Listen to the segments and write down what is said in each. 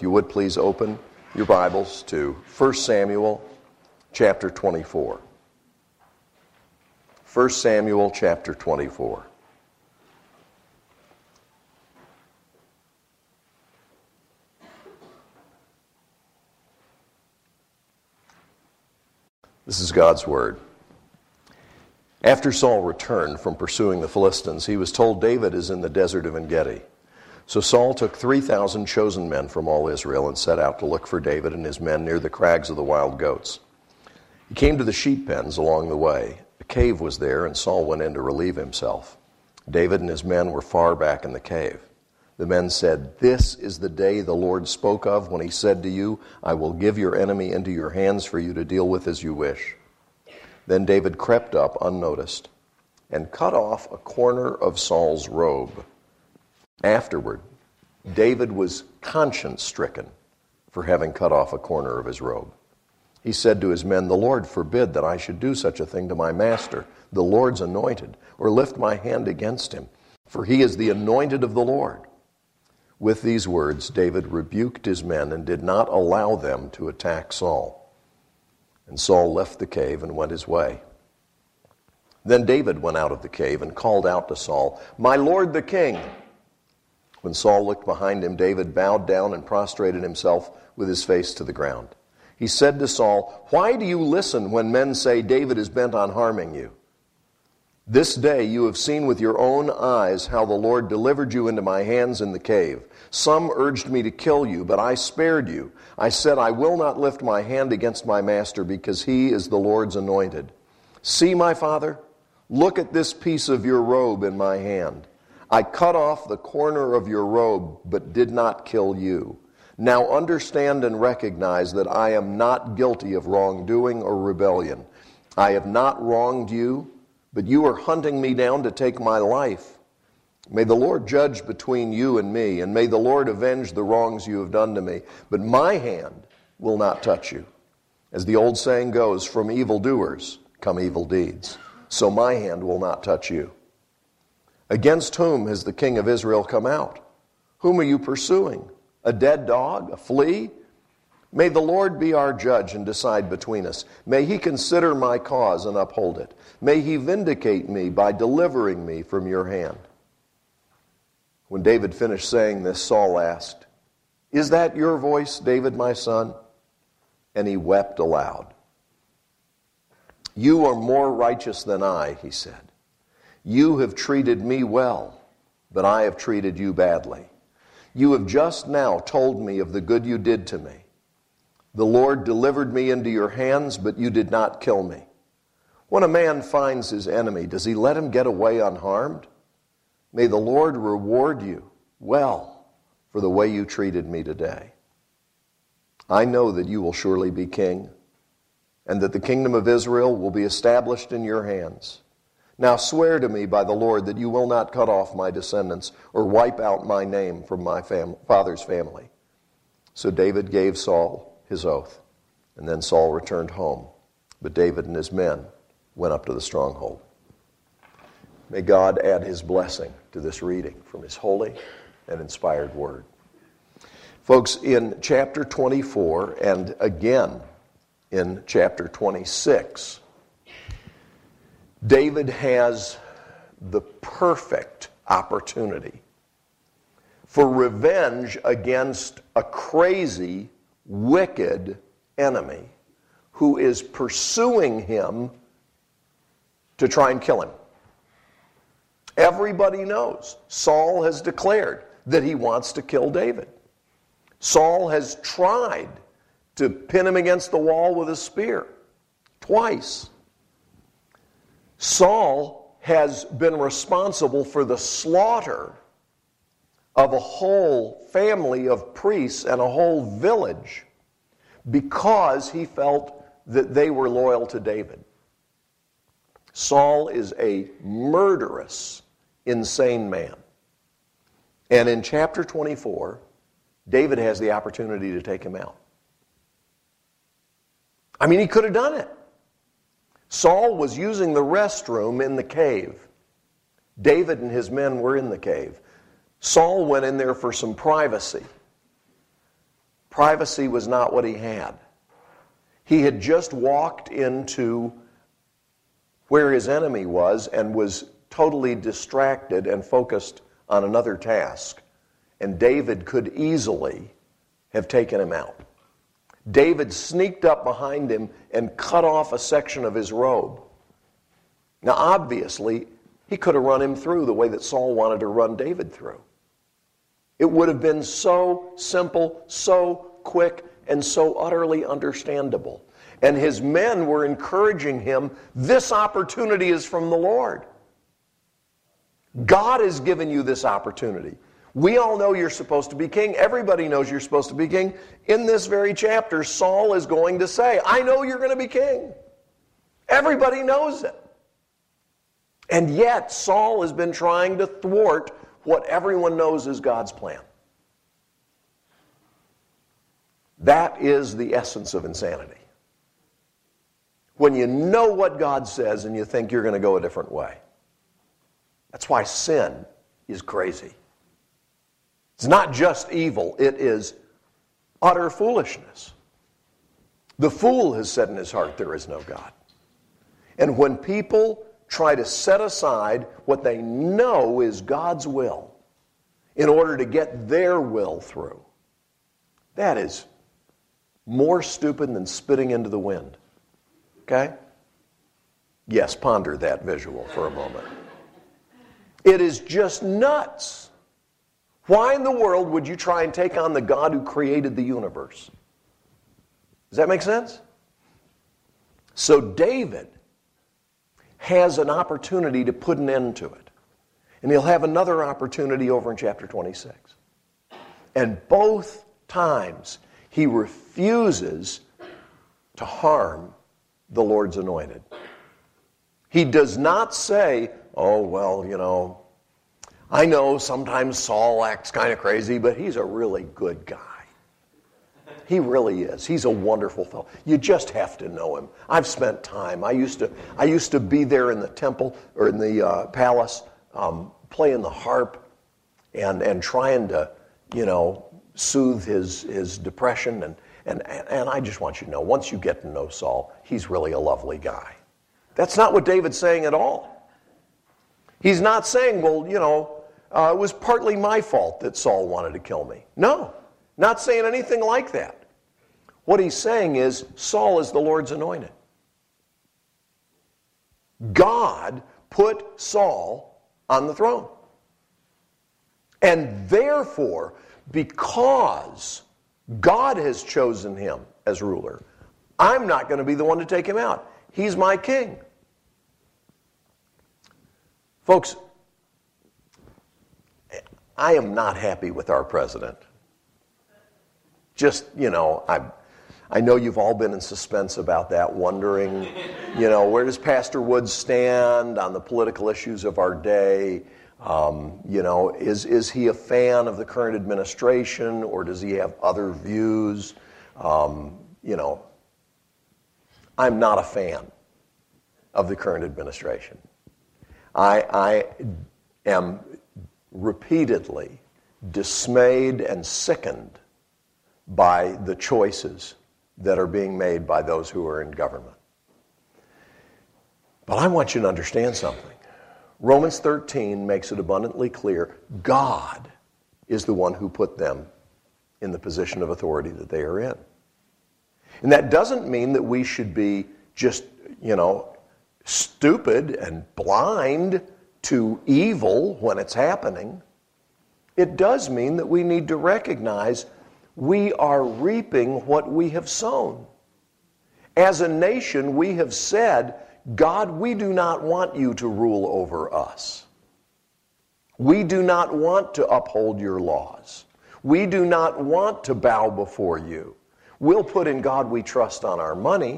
if you would please open your Bibles to 1 Samuel chapter 24. 1 Samuel chapter 24. This is God's word. After Saul returned from pursuing the Philistines, he was told David is in the desert of En-Gedi. So Saul took 3,000 chosen men from all Israel and set out to look for David and his men near the crags of the wild goats. He came to the sheep pens along the way. A cave was there, and Saul went in to relieve himself. David and his men were far back in the cave. The men said, "This is the day the Lord spoke of when he said to you, 'I will give your enemy into your hands for you to deal with as you wish.'" Then David crept up unnoticed and cut off a corner of Saul's robe. Afterward, David was conscience-stricken for having cut off a corner of his robe. He said to his men, "The Lord forbid that I should do such a thing to my master, the Lord's anointed, or lift my hand against him, for he is the anointed of the Lord." With these words, David rebuked his men and did not allow them to attack Saul. And Saul left the cave and went his way. Then David went out of the cave and called out to Saul, "My lord the king!" When Saul looked behind him, David bowed down and prostrated himself with his face to the ground. He said to Saul, "Why do you listen when men say David is bent on harming you? This day you have seen with your own eyes how the Lord delivered you into my hands in the cave. Some urged me to kill you, but I spared you. I said, I will not lift my hand against my master because he is the Lord's anointed. See, my father, look at this piece of your robe in my hand. I cut off the corner of your robe, but did not kill you. Now understand and recognize that I am not guilty of wrongdoing or rebellion. I have not wronged you, but you are hunting me down to take my life. May the Lord judge between you and me, and may the Lord avenge the wrongs you have done to me. But my hand will not touch you. As the old saying goes, from evildoers come evil deeds. So my hand will not touch you. Against whom has the king of Israel come out? Whom are you pursuing? A dead dog? A flea? May the Lord be our judge and decide between us. May he consider my cause and uphold it. May he vindicate me by delivering me from your hand." When David finished saying this, Saul asked, "Is that your voice, David, my son?" And he wept aloud. "You are more righteous than I," he said. "You have treated me well, but I have treated you badly. You have just now told me of the good you did to me. The Lord delivered me into your hands, but you did not kill me. When a man finds his enemy, does he let him get away unharmed? May the Lord reward you well for the way you treated me today. I know that you will surely be king, and that the kingdom of Israel will be established in your hands. Now swear to me by the Lord that you will not cut off my descendants or wipe out my name from my father's family." So David gave Saul his oath, and then Saul returned home. But David and his men went up to the stronghold. May God add his blessing to this reading from his holy and inspired word. Folks, in chapter 24 and again in chapter 26, David has the perfect opportunity for revenge against a crazy, wicked enemy who is pursuing him to try and kill him. Everybody knows Saul has declared that he wants to kill David. Saul has tried to pin him against the wall with a spear twice. Saul has been responsible for the slaughter of a whole family of priests and a whole village because he felt that they were loyal to David. Saul is a murderous, insane man. And in chapter 24, David has the opportunity to take him out. I mean, he could have done it. Saul was using the restroom in the cave. David and his men were in the cave. Saul went in there for some privacy. Privacy was not what he had. He had just walked into where his enemy was and was totally distracted and focused on another task. And David could easily have taken him out. David sneaked up behind him and cut off a section of his robe. Now, obviously, he could have run him through the way that Saul wanted to run David through. It would have been so simple, so quick, and so utterly understandable. And his men were encouraging him, this opportunity is from the Lord. God has given you this opportunity. We all know you're supposed to be king. Everybody knows you're supposed to be king. In this very chapter, Saul is going to say, I know you're going to be king. Everybody knows it. And yet, Saul has been trying to thwart what everyone knows is God's plan. That is the essence of insanity. When you know what God says and you think you're going to go a different way. That's why sin is crazy. It's not just evil, it is utter foolishness. The fool has said in his heart, there is no God. And when people try to set aside what they know is God's will in order to get their will through, that is more stupid than spitting into the wind. Okay? Yes, ponder that visual for a moment. It is just nuts. Why in the world would you try and take on the God who created the universe? Does that make sense? So David has an opportunity to put an end to it. And he'll have another opportunity over in chapter 26. And both times he refuses to harm the Lord's anointed. He does not say, oh, well, you know, I know sometimes Saul acts kind of crazy, but he's a really good guy. He really is. He's a wonderful fellow. You just have to know him. I've spent time. I used to be there in the temple or in the palace, playing the harp and trying to, you know, soothe his depression. And I just want you to know, once you get to know Saul, he's really a lovely guy. That's not what David's saying at all. He's not saying, well, you know, it was partly my fault that Saul wanted to kill me. No, not saying anything like that. What he's saying is, Saul is the Lord's anointed. God put Saul on the throne. And therefore, because God has chosen him as ruler, I'm not going to be the one to take him out. He's my king. Folks, I am not happy with our president. Just, you know, I know you've all been in suspense about that, wondering, you know, where does Pastor Woods stand on the political issues of our day? You know, is he a fan of the current administration, or does he have other views? You know, I'm not a fan of the current administration. I am repeatedly dismayed and sickened by the choices that are being made by those who are in government. But I want you to understand something. Romans 13 makes it abundantly clear God is the one who put them in the position of authority that they are in. And that doesn't mean that we should be just, you know, stupid and blind to evil when it's happening. It does mean that we need to recognize we are reaping what we have sown. As a nation, we have said, God, we do not want you to rule over us. We do not want to uphold your laws. We do not want to bow before you. We'll put in God we trust on our money,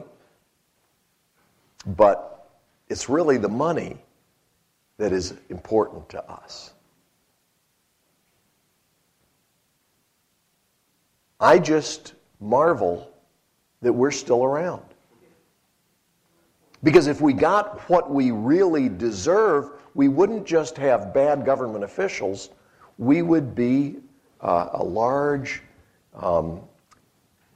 but it's really the money that is important to us. I just marvel that we're still around. Because if we got what we really deserve, we wouldn't just have bad government officials. We would be a large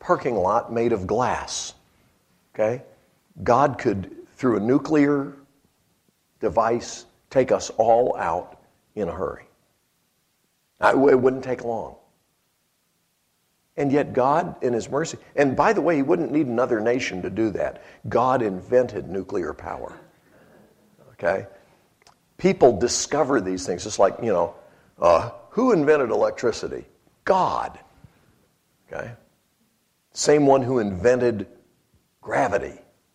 parking lot made of glass. Okay? God could, through a nuclear device, take us all out in a hurry. It wouldn't take long. And yet God, in His mercy, and by the way, He wouldn't need another nation to do that. God invented nuclear power. Okay? People discover these things. It's like, who invented electricity? God. Okay? Same one who invented gravity.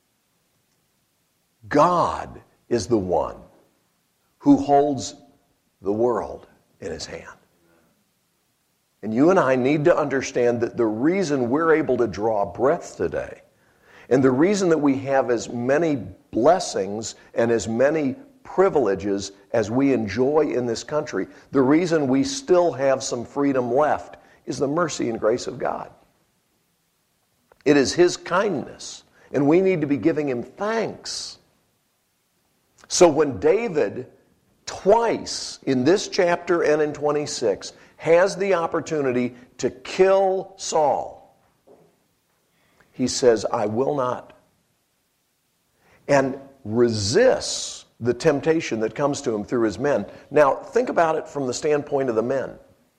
God is the one who holds the world in His hand. And you and I need to understand that the reason we're able to draw breath today, and the reason that we have as many blessings and as many privileges as we enjoy in this country, the reason we still have some freedom left is the mercy and grace of God. It is His kindness, and we need to be giving Him thanks. So when David, twice in this chapter and in 26, has the opportunity to kill Saul, he says, I will not. And resists the temptation that comes to him through his men. Now, think about it from the standpoint of the men.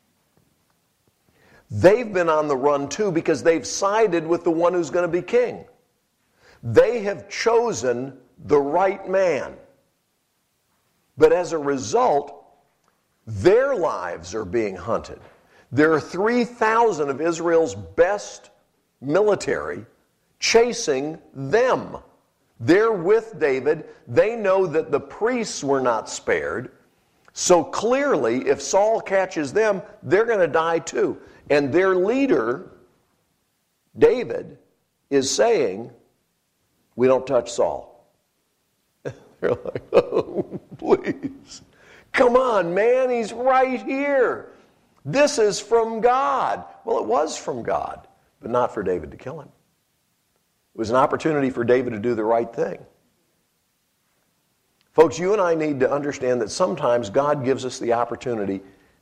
They've been on the run too because they've sided with the one who's going to be king. They have chosen the right man. But as a result, their lives are being hunted. There are 3,000 of Israel's best military chasing them. They're with David. They know that the priests were not spared. So clearly, if Saul catches them, they're going to die too. And their leader, David, is saying, we don't touch Saul. They're like, oh, please. Come on, man, he's right here. This is from God. Well, it was from God, but not for David to kill him. It was an opportunity for David to do the right thing. Folks, you and I need to understand that sometimes God gives us the opportunity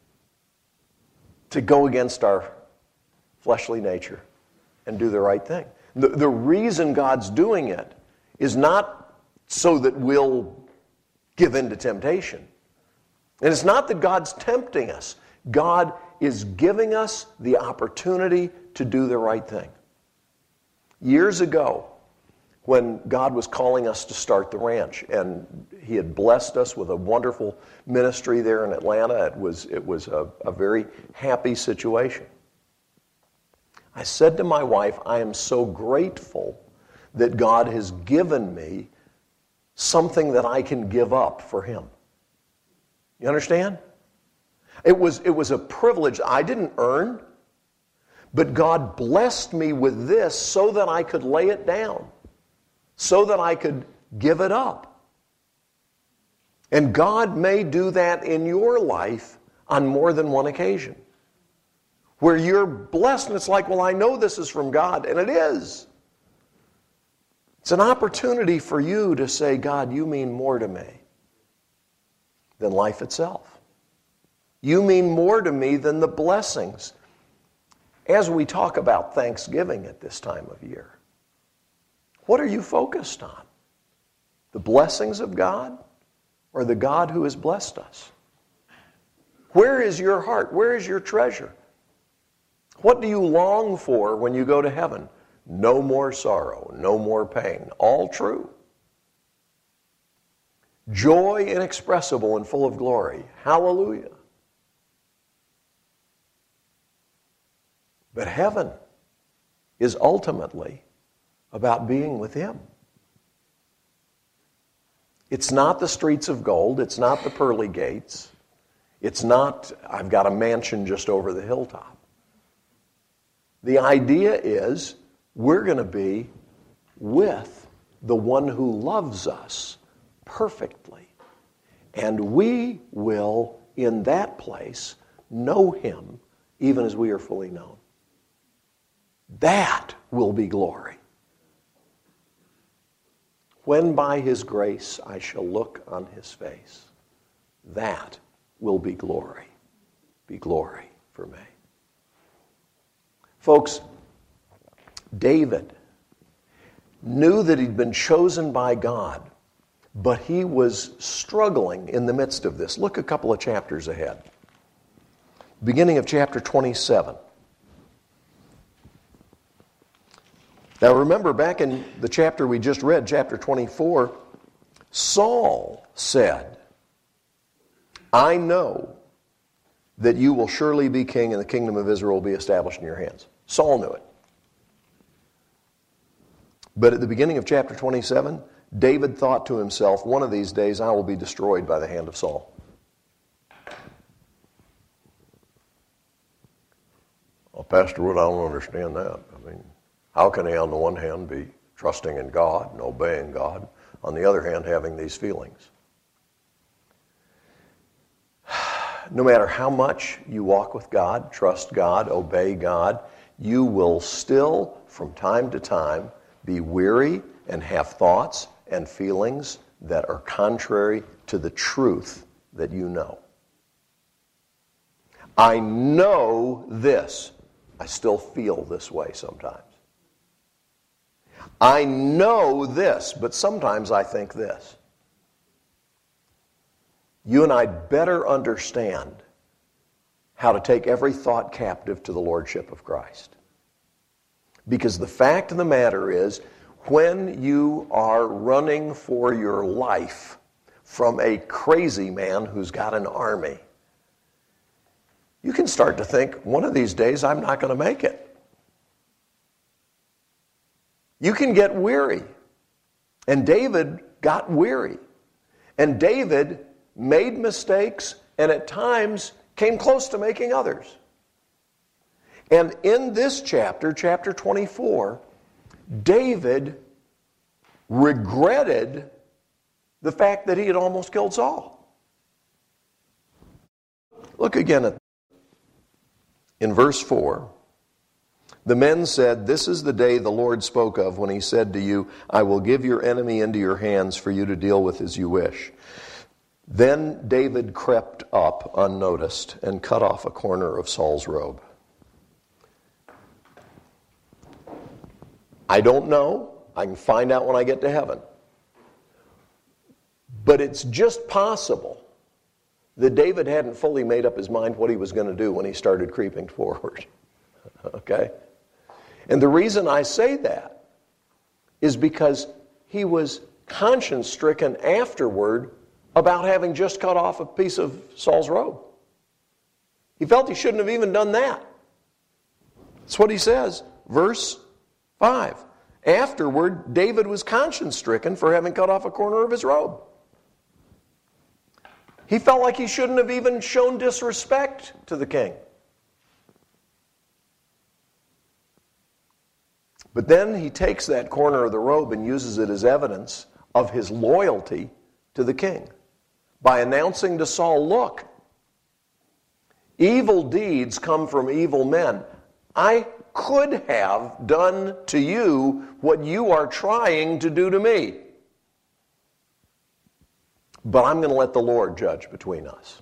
to go against our fleshly nature and do the right thing. The reason God's doing it is not so that we'll give in to temptation. And it's not that God's tempting us. God is giving us the opportunity to do the right thing. Years ago, when God was calling us to start the ranch, and He had blessed us with a wonderful ministry there in Atlanta, it was a very happy situation. I said to my wife, I am so grateful that God has given me something that I can give up for Him. You understand? It was a privilege I didn't earn, but God blessed me with this so that I could lay it down, so that I could give it up. And God may do that in your life on more than one occasion, where you're blessed and it's like, well, I know this is from God, and it is. It's an opportunity for you to say, God, you mean more to me than life itself. You mean more to me than the blessings. As we talk about Thanksgiving at this time of year, what are you focused on? The blessings of God or the God who has blessed us? Where is your heart? Where is your treasure? What do you long for when you go to heaven? No more sorrow, no more pain. All true. Joy inexpressible and full of glory. Hallelujah. But heaven is ultimately about being with Him. It's not the streets of gold. It's not the pearly gates. It's not, I've got a mansion just over the hilltop. The idea is we're going to be with the one who loves us perfectly. And we will, in that place, know Him even as we are fully known. That will be glory. When by His grace I shall look on His face, that will be glory. Be glory for me. Folks, David knew that he'd been chosen by God, but he was struggling in the midst of this. Look a couple of chapters ahead. Beginning of chapter 27. Now remember, back in the chapter we just read, chapter 24, Saul said, I know that you will surely be king and the kingdom of Israel will be established in your hands. Saul knew it. But at the beginning of chapter 27, David thought to himself, one of these days I will be destroyed by the hand of Saul. Well, Pastor Wood, I don't understand that. I mean, how can he on the one hand be trusting in God and obeying God, on the other hand having these feelings? No matter how much you walk with God, trust God, obey God, you will still, from time to time, be weary and have thoughts and feelings that are contrary to the truth that you know. I know this. I still feel this way sometimes. I know this, but sometimes I think this. You and I better understand how to take every thought captive to the Lordship of Christ. Because the fact of the matter is, when you are running for your life from a crazy man who's got an army, you can start to think, one of these days I'm not going to make it. You can get weary. And David got weary. And David made mistakes and at times came close to making others. And in this chapter, chapter 24, David regretted the fact that he had almost killed Saul. Look again in verse 4. The men said, "This is the day the Lord spoke of when he said to you, I will give your enemy into your hands for you to deal with as you wish." Then David crept up unnoticed and cut off a corner of Saul's robe. I don't know. I can find out when I get to heaven. But it's just possible that David hadn't fully made up his mind what he was going to do when he started creeping forward. Okay? And the reason I say that is because he was conscience-stricken afterward about having just cut off a piece of Saul's robe. He felt he shouldn't have even done that. That's what he says. Verse 5. Afterward, David was conscience-stricken for having cut off a corner of his robe. He felt like he shouldn't have even shown disrespect to the king. But then he takes that corner of the robe and uses it as evidence of his loyalty to the king by announcing to Saul, "Look, evil deeds come from evil men. I could have done to you what you are trying to do to me. But I'm going to let the Lord judge between us."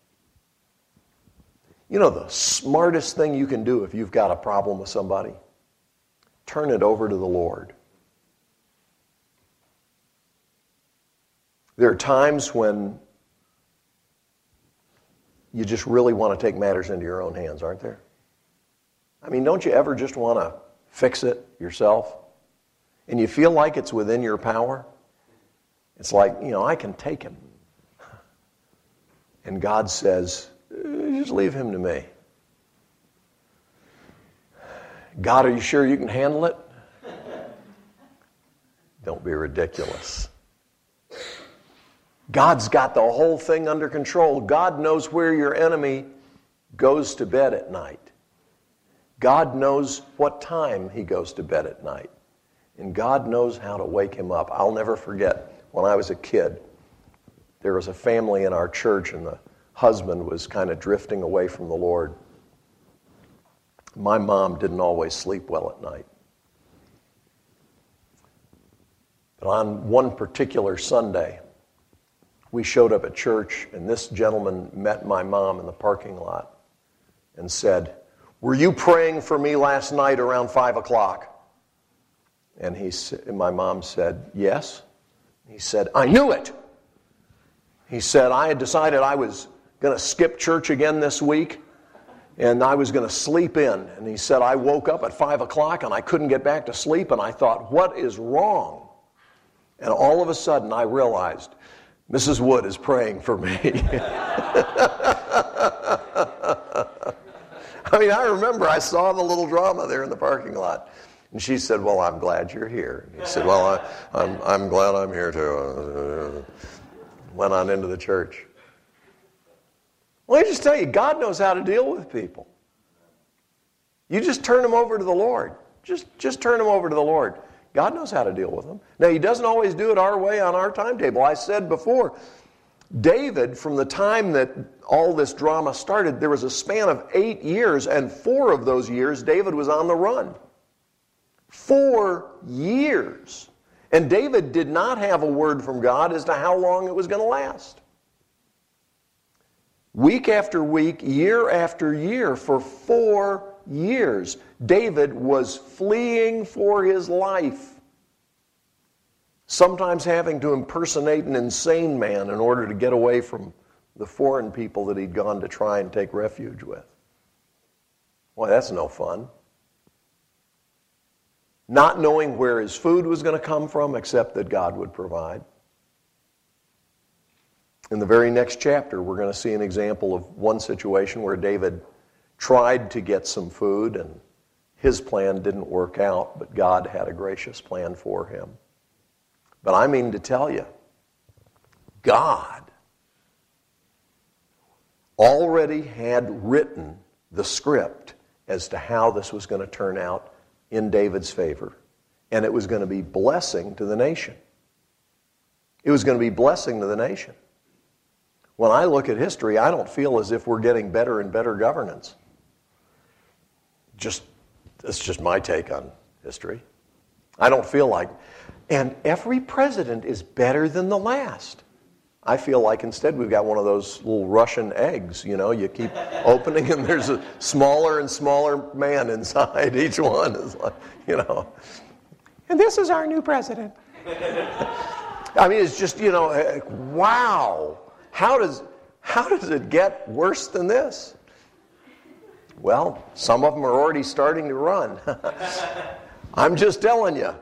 You know the smartest thing you can do if you've got a problem with somebody? Turn it over to the Lord. There are times when you just really want to take matters into your own hands, aren't there? I mean, don't you ever just want to fix it yourself? And you feel like it's within your power? It's like, I can take him. And God says, just leave him to me. God, are you sure you can handle it? Don't be ridiculous. God's got the whole thing under control. God knows where your enemy goes to bed at night. God knows what time he goes to bed at night. And God knows how to wake him up. I'll never forget, when I was a kid, there was a family in our church and the husband was kind of drifting away from the Lord. My mom didn't always sleep well at night. But on one particular Sunday, we showed up at church and this gentleman met my mom in the parking lot and said, "Were you praying for me last night around 5 o'clock?" And my mom said, yes. He said, I knew it. He said, I had decided I was going to skip church again this week, and I was going to sleep in. And he said, I woke up at 5 o'clock, and I couldn't get back to sleep, and I thought, what is wrong? And all of a sudden, I realized, Mrs. Wood is praying for me. I mean, I remember I saw the little drama there in the parking lot. And she said, well, I'm glad you're here. And he said, well, I'm glad I'm here too. Went on into the church. Well, let me just tell you, God knows how to deal with people. You just turn them over to the Lord. Just turn them over to the Lord. God knows how to deal with them. Now, He doesn't always do it our way on our timetable. I said before, David, from the time that all this drama started, there was a span of 8 years, and 4 of those years, David was on the run. 4 years. And David did not have a word from God as to how long it was going to last. Week after week, year after year, for 4 years, David was fleeing for his life. Sometimes having to impersonate an insane man in order to get away from the foreign people that he'd gone to try and take refuge with. Boy, that's no fun. Not knowing where his food was going to come from, except that God would provide. In the very next chapter, we're going to see an example of one situation where David tried to get some food, and his plan didn't work out, but God had a gracious plan for him. But I mean to tell you, God already had written the script as to how this was going to turn out in David's favor. And it was going to be blessing to the nation. It was going to be blessing to the nation. When I look at history, I don't feel as if we're getting better and better governance. That's just my take on history. I don't feel like, and every president is better than the last. I feel like instead we've got one of those little Russian eggs, you keep opening and there's a smaller and smaller man inside each one. Is like, and this is our new president. I mean, it's just, wow. How does it get worse than this? Well, some of them are already starting to run. I'm just telling you.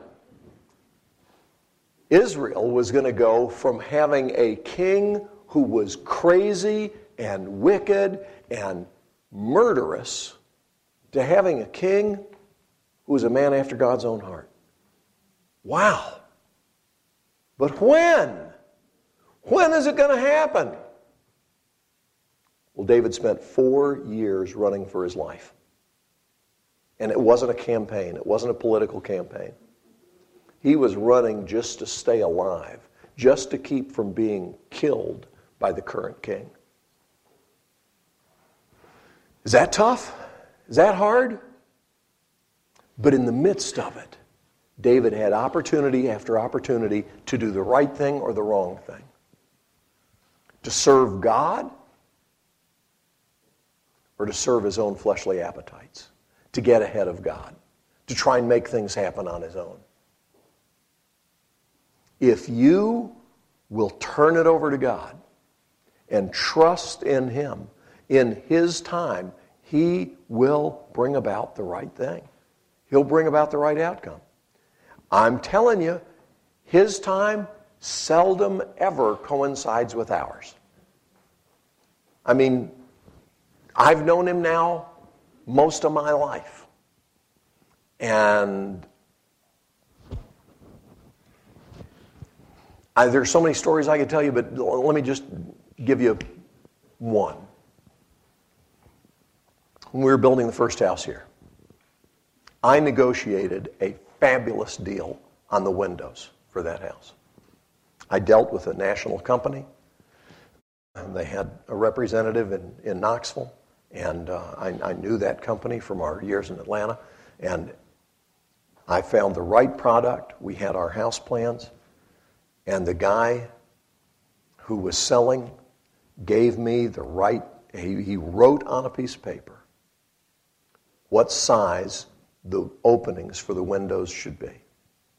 Israel was going to go from having a king who was crazy and wicked and murderous to having a king who was a man after God's own heart. Wow. But when? When is it going to happen? Well, David spent 4 years running for his life. And it wasn't a campaign. It wasn't a political campaign. He was running just to stay alive, just to keep from being killed by the current king. Is that tough? Is that hard? But in the midst of it, David had opportunity after opportunity to do the right thing or the wrong thing. To serve God or to serve his own fleshly appetites. To get ahead of God. To try and make things happen on his own. If you will turn it over to God and trust in Him, in His time, He will bring about the right thing. He'll bring about the right outcome. I'm telling you, His time seldom ever coincides with ours. I mean, I've known Him now most of my life. And there's so many stories I could tell you, but let me just give you one. When we were building the first house here, I negotiated a fabulous deal on the windows for that house. I dealt with a national company, and they had a representative in Knoxville, and I knew that company from our years in Atlanta, and I found the right product. We had our house plans. And the guy who was selling gave me the right, he wrote on a piece of paper what size the openings for the windows should be.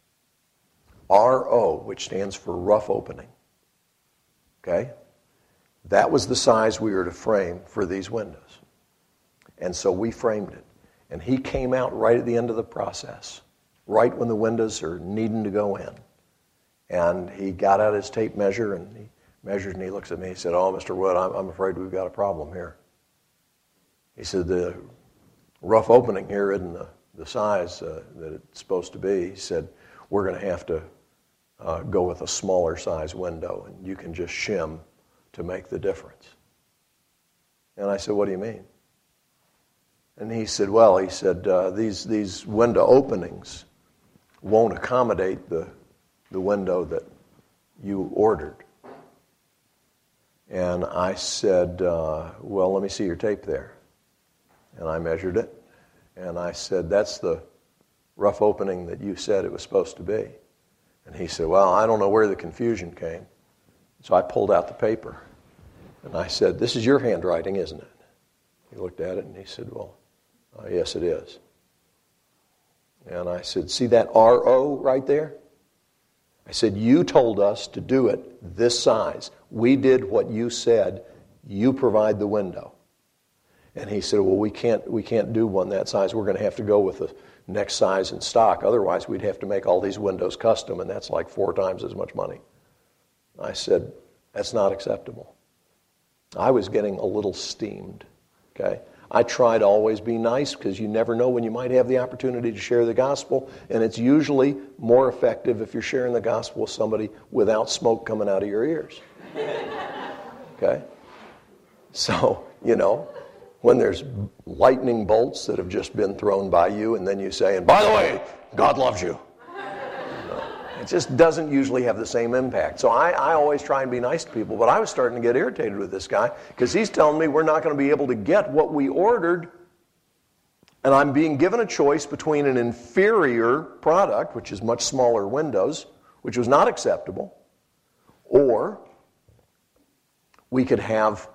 RO, which stands for rough opening. Okay? That was the size we were to frame for these windows. And so we framed it. And he came out right at the end of the process, right when the windows are needing to go in. And he got out his tape measure, and he measured, and he looks at me. He said, "Oh, Mr. Wood, I'm afraid we've got a problem here." He said, "The rough opening here isn't the size that it's supposed to be." He said, "We're going to have to go with a smaller size window, and you can just shim to make the difference." And I said, "What do you mean?" And he said, these window openings won't accommodate the window that you ordered." And I said, "Well, let me see your tape there." And I measured it, and I said, "That's the rough opening that you said it was supposed to be." And he said, "Well, I don't know where the confusion came." So I pulled out the paper, and I said, "This is your handwriting, isn't it?" He looked at it, and he said, "Well, yes, it is." And I said, "See that RO right there?" I said, "You told us to do it this size. We did what you said. You provide the window." And he said, "Well, we can't do one that size. We're going to have to go with the next size in stock. Otherwise, we'd have to make all these windows custom, and that's like 4 times as much money." I said, "That's not acceptable." I was getting a little steamed, okay? I try to always be nice because you never know when you might have the opportunity to share the gospel, and it's usually more effective if you're sharing the gospel with somebody without smoke coming out of your ears. Okay? So, when there's lightning bolts that have just been thrown by you, and then you say, "And by the way, God loves you." It just doesn't usually have the same impact. So I always try and be nice to people, but I was starting to get irritated with this guy because he's telling me we're not going to be able to get what we ordered, and I'm being given a choice between an inferior product, which is much smaller windows, which was not acceptable, or we could have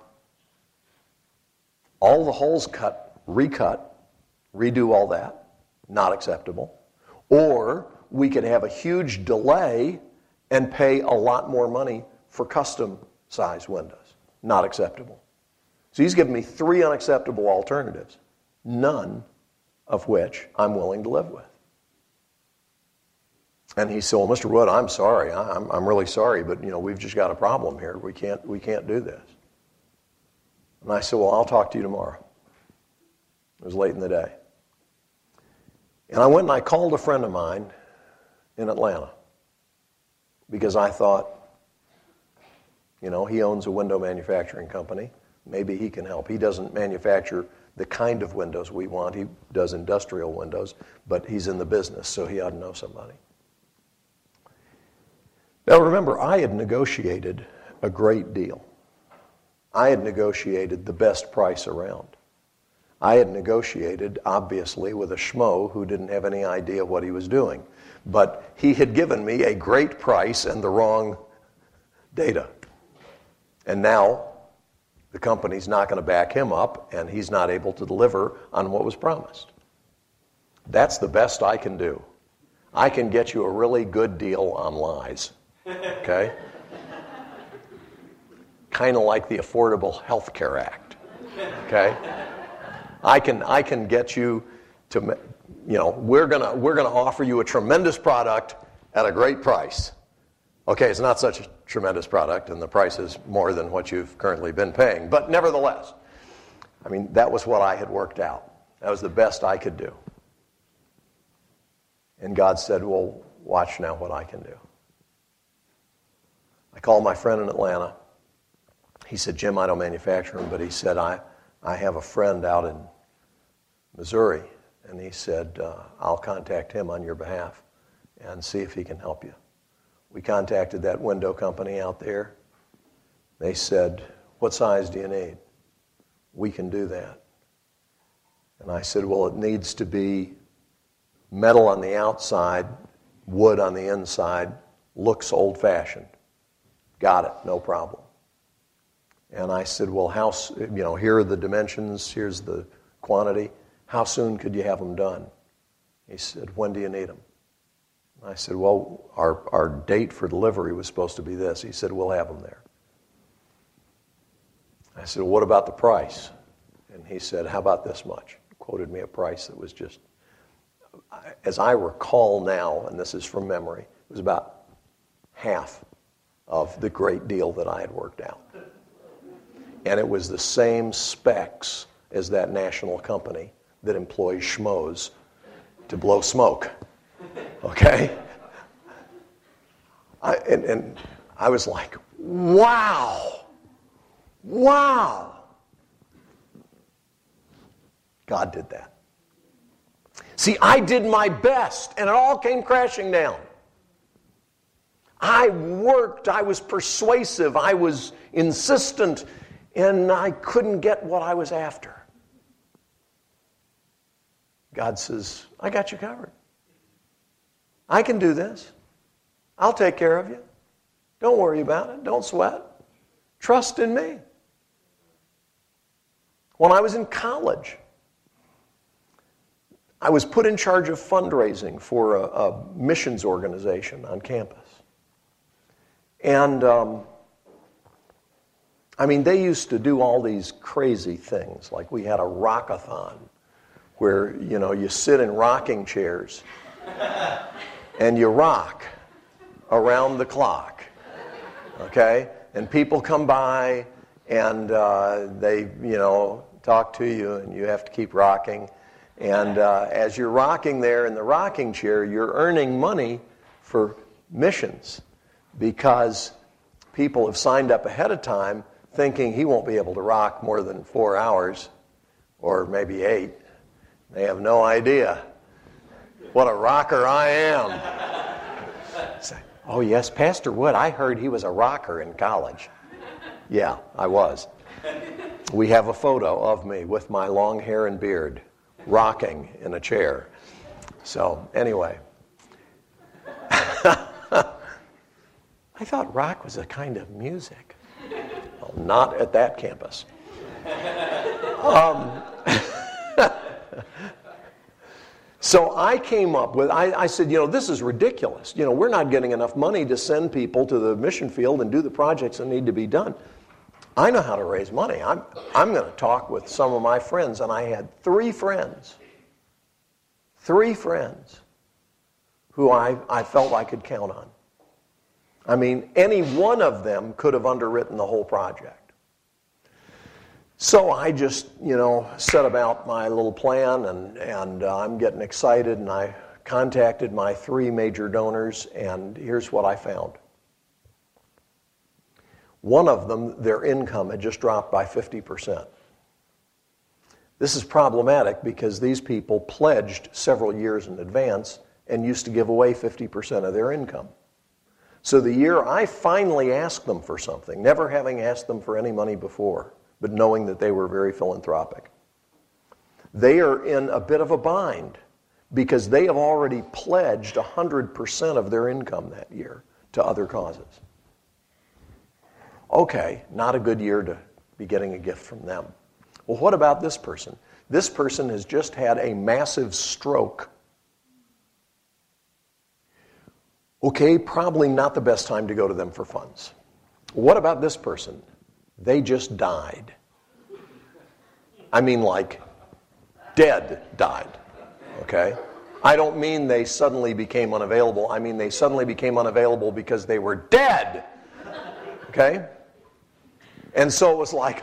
all the holes recut, redo all that, not acceptable, or we could have a huge delay and pay a lot more money for custom-sized windows. Not acceptable. So he's given me 3 unacceptable alternatives, none of which I'm willing to live with. And he said, "Well, Mr. Wood, I'm sorry. I'm really sorry, but we've just got a problem here. We can't do this." And I said, "Well, I'll talk to you tomorrow." It was late in the day. And I went and I called a friend of mine in Atlanta because I thought, he owns a window manufacturing company. Maybe he can help. He doesn't manufacture the kind of windows we want. He does industrial windows, but he's in the business, so he ought to know somebody. Now remember, I had negotiated a great deal. I had negotiated the best price around. I had negotiated, obviously, with a schmo who didn't have any idea what he was doing. But he had given me a great price and the wrong data. And now the company's not going to back him up, and he's not able to deliver on what was promised. That's the best I can do. I can get you a really good deal on lies. Okay? Kind of like the Affordable Health Care Act. Okay? I can get you to, we're gonna offer you a tremendous product at a great price. Okay, it's not such a tremendous product, and the price is more than what you've currently been paying. But nevertheless, that was what I had worked out. That was the best I could do. And God said, "Well, watch now what I can do." I called my friend in Atlanta. He said, "Jim, I don't manufacture them," but he said, I have a friend out in Missouri, and he said, "I'll contact him on your behalf and see if he can help you." We contacted that window company out there. They said, "What size do you need?" "We can do that." And I said, "Well, it needs to be metal on the outside, wood on the inside, looks old-fashioned." "Got it, no problem." And I said, "Well, here are the dimensions, here's the quantity. How soon could you have them done?" He said, "When do you need them?" I said, well, our date for delivery was supposed to be this. He said, we'll have them there. I said, well, what about the price? And he said, how about this much? He quoted me a price that was just, as I recall now, and this is from memory, it was about half of the great deal that I had worked out. And it was the same specs as that national company that employs schmoes to blow smoke. Okay? And I was like, wow! Wow! God did that. See, I did my best, and it all came crashing down. I worked, I was persuasive, I was insistent, and I couldn't get what I was after. God says, I got you covered. I can do this. I'll take care of you. Don't worry about it. Don't sweat. Trust in me. When I was in college, I was put in charge of fundraising for a missions organization on campus. And, they used to do all these crazy things. Like we had a rockathon where, you sit in rocking chairs and you rock around the clock, okay? And people come by and they, talk to you and you have to keep rocking. And as you're rocking there in the rocking chair, you're earning money for missions because people have signed up ahead of time thinking he won't be able to rock more than 4 hours or maybe 8. They have no idea what a rocker I am. Say, oh yes, Pastor Wood, I heard he was a rocker in college. Yeah, I was. We have a photo of me with my long hair and beard rocking in a chair. So anyway, I thought rock was a kind of music. Well, not at that campus. So I came up with, I said, this is ridiculous. We're not getting enough money to send people to the mission field and do the projects that need to be done. I know how to raise money. I'm going to talk with some of my friends. And I had 3 friends who I felt I could count on. Any one of them could have underwritten the whole project. So I just, set about my little plan, and I'm getting excited, and I contacted my 3 major donors, and here's what I found. One of them, their income had just dropped by 50%. This is problematic because these people pledged several years in advance and used to give away 50% of their income. So the year I finally asked them for something, never having asked them for any money before, but knowing that they were very philanthropic, they are in a bit of a bind because they have already pledged 100% of their income that year to other causes. Okay, not a good year to be getting a gift from them. Well, what about this person? This person has just had a massive stroke. Okay, probably not the best time to go to them for funds. What about this person? They just died. Like dead died, okay? I don't mean they suddenly became unavailable. I mean they suddenly became unavailable because they were dead, okay? And so it was like,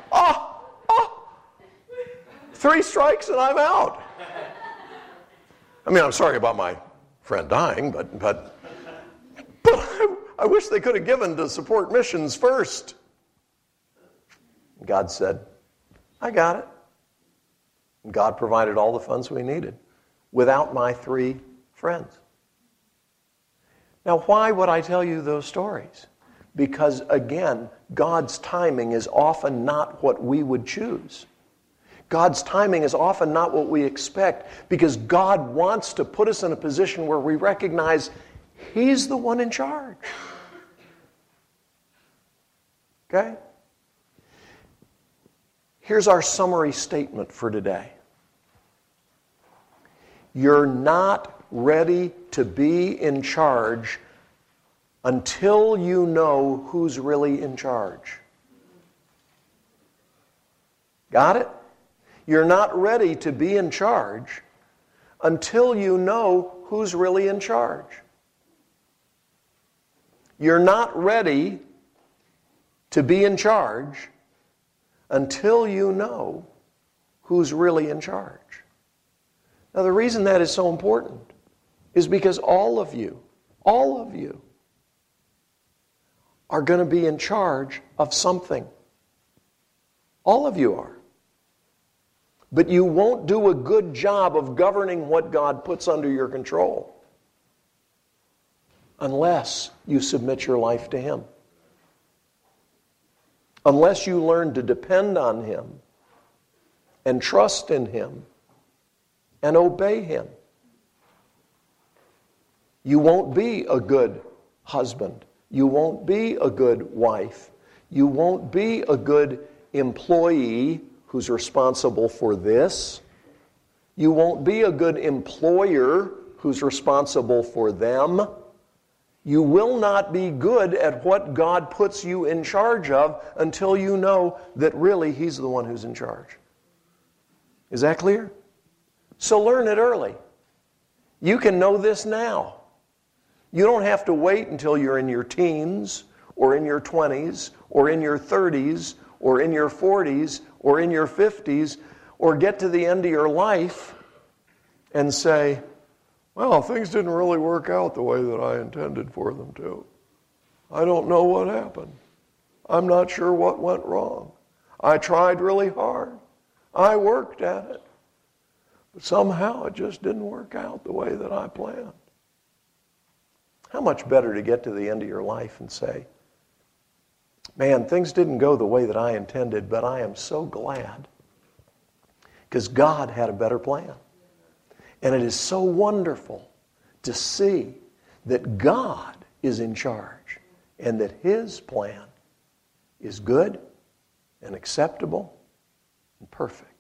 3 strikes and I'm out. I'm sorry about my friend dying, but I wish they could have given to support missions first. God said, I got it. And God provided all the funds we needed without my 3 friends. Now, why would I tell you those stories? Because, again, God's timing is often not what we would choose. God's timing is often not what we expect because God wants to put us in a position where we recognize He's the one in charge. Okay? Here's our summary statement for today. You're not ready to be in charge until you know who's really in charge. Got it? You're not ready to be in charge until you know who's really in charge. You're not ready to be in charge until you know who's really in charge. Now, the reason that is so important is because all of you are going to be in charge of something. All of you are. But you won't do a good job of governing what God puts under your control unless you submit your life to Him. Unless you learn to depend on Him and trust in Him and obey Him. You won't be a good husband. You won't be a good wife. You won't be a good employee who's responsible for this. You won't be a good employer who's responsible for them. You will not be good at what God puts you in charge of until you know that really He's the one who's in charge. Is that clear? So learn it early. You can know this now. You don't have to wait until you're in your teens or in your 20s or in your 30s or in your 40s or in your 50s or get to the end of your life and say, well, things didn't really work out the way that I intended for them to. I don't know what happened. I'm not sure what went wrong. I tried really hard. I worked at it. But somehow it just didn't work out the way that I planned. How much better to get to the end of your life and say, man, things didn't go the way that I intended, but I am so glad because God had a better plan. And it is so wonderful to see that God is in charge and that His plan is good and acceptable and perfect.